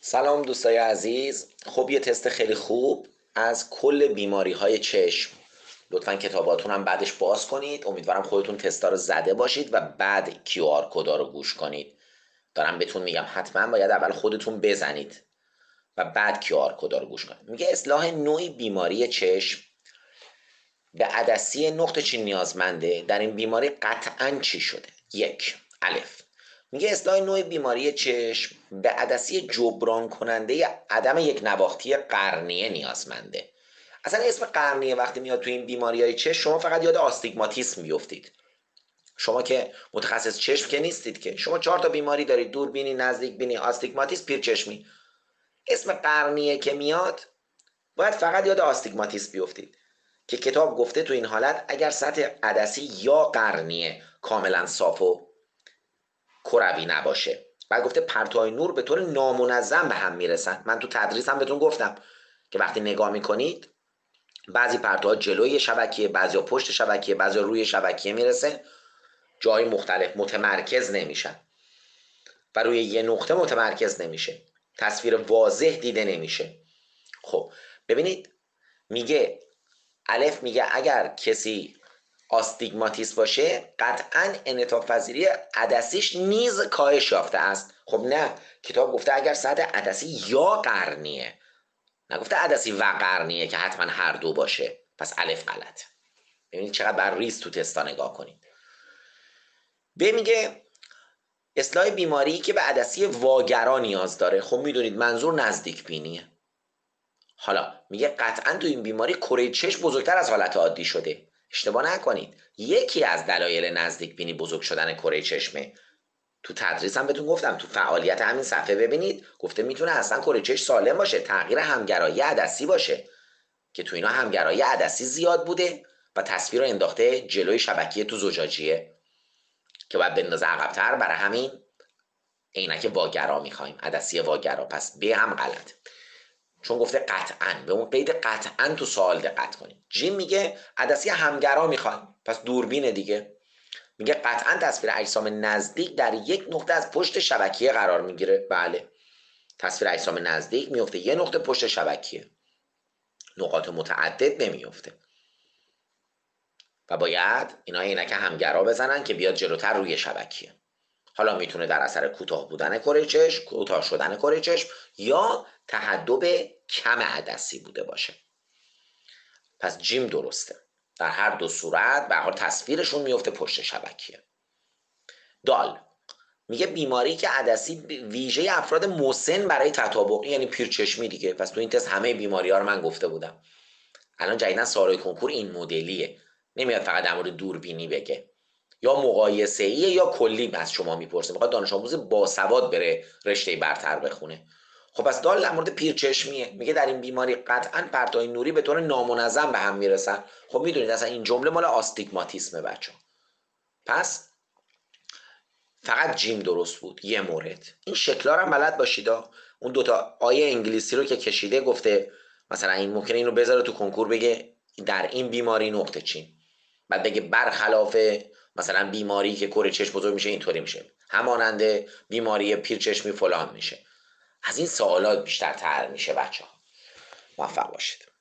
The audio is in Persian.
سلام دوستای عزیز. خب یه تست خیلی خوب از کل بیماری های چشم. لطفا کتاباتون هم بعدش باز کنید. امیدوارم خودتون تستا رو زده باشید و بعد QR کدا رو گوش کنید. دارم بهتون میگم حتما باید اول خودتون بزنید و بعد QR کدا رو گوش کنید. میگه اصلاح نوعی بیماری چشم به عدسی نقطه چین نیازمنده. در این بیماری قطعاً چی شده؟ یک، الف، میگه اصلاح نوع بیماری چشم به عدسی جبران کننده عدم یک نواختی قرنیه نیازمنده. اصلا اسم قرنیه وقتی میاد تو این بیماری های چشم شما فقط یاد آستیگماتیسم میفتید. شما که متخصص چشم که نیستید، که شما 4 تا بیماری دارید: دوربینی، نزدیک بینی، آستیگماتیسم، پیرچشمی. اسم قرنیه که میاد باید فقط یاد آستیگماتیسم بیفتید که کتاب گفته تو این حالت اگر سطح عدسی یا قرنیه کاملا صاف و کروی نباشه. بعد گفته پرتوهای نور به طور نامنظم به هم میرسن. من تو تدریس هم بهتون گفتم که وقتی نگاه میکنید بعضی پرتوها جلوی شبکیه، بعضی پشت شبکیه، بعضی روی شبکیه میرسه، جای مختلف متمرکز نمیشن و روی یه نقطه متمرکز نمیشه، تصویر واضح دیده نمیشه. خب ببینید، میگه الف، میگه اگر کسی آستیگماتیس باشه قطعا انعطاف پذیری عدسیش نیز کاهش یافته است. خب نه، کتاب گفته اگر سطح عدسی یا قرنیه، نگفته عدسی و قرنیه که حتما هر دو باشه. پس الف غلط. ببینید چقدر بر ریز تو تستا نگاه کنید. به میگه اصلاح بیماری که به عدسی واگرا نیاز داره. خب میدونید منظور نزدیک بینیه. حالا میگه قطعا تو این بیماری کره چشم بزرگتر از حالت عادی شده. اشتباه نکنید، یکی از دلایل نزدیک بینی بزرگ شدن کره چشمه. تو تدریس هم بهتون گفتم، تو فعالیت همین صفحه ببینید گفته میتونه اصلا کره چشم سالم باشه، تغییر همگرایی عدسی باشه که تو اینا همگرایی عدسی زیاد بوده و تصویر رو انداخته جلوی شبکیه تو زجاجیه که باید بندازه عقب‌تر. برای همین عینک واگرا میخوایم، عدسی واگرا. پس به هم غلط، چون گفته قطعاً. به اون قید قطعاً تو سوال دقت کنید. جیم میگه عدسی همگرا میخوایم، پس دوربینه دیگه. میگه قطعاً تصویر اجسام نزدیک در یک نقطه از پشت شبکیه قرار میگیره. بله، تصویر اجسام نزدیک میفته یه نقطه پشت شبکیه، نقاط متعدد نمیفته و باید اینا عینک همگرا بزنن که بیاد جلوتر روی شبکیه. حالا میتونه در اثر کوتاه بودن کره چشم، کوتاه شدن کره چشم یا تهدب کم عدسی بوده باشه. پس جیم درسته. در هر دو صورت به هر حال تصویرشون میفته پشت شبکیه. دال میگه بیماری که عدسی ویژه افراد مسن برای تطابقی، یعنی پیرچشمی دیگه. پس تو این تست همه بیماری ها رو من گفته بودم. الان جدیدن سوالای کنکور این مدلیه، نمیاد فقط در مورد دوربینی بگه، یا مقایسه ایه یا کلی از شما میپرسه، میخواد دانش آموز باسواد بره رشته برتر بخونه. خب پس دال در مورد پیرچشمیه، میگه در این بیماری قطعا پرتوهای نوری به طور نامنظم به هم میرسن. خب میدونید اصلا این جمله مال آستیگماتیسمه بچه‌ها. پس فقط جیم درست بود یه مورد. این شکل‌ها رو هم بلد باشید. اون دوتا آیه انگلیسی رو که کشیده گفته مثلا این ممکنه اینو بذاره تو کنکور بگه در این بیماری نقطه چین، بعد بگه برخلاف مثلا بیماری که کره چشم بزرگ میشه اینطوری میشه، همانند بیماری پیرچشمی فلان میشه. از این سوالات بیشتر تر میشه بچه‌ها. موفق باشید.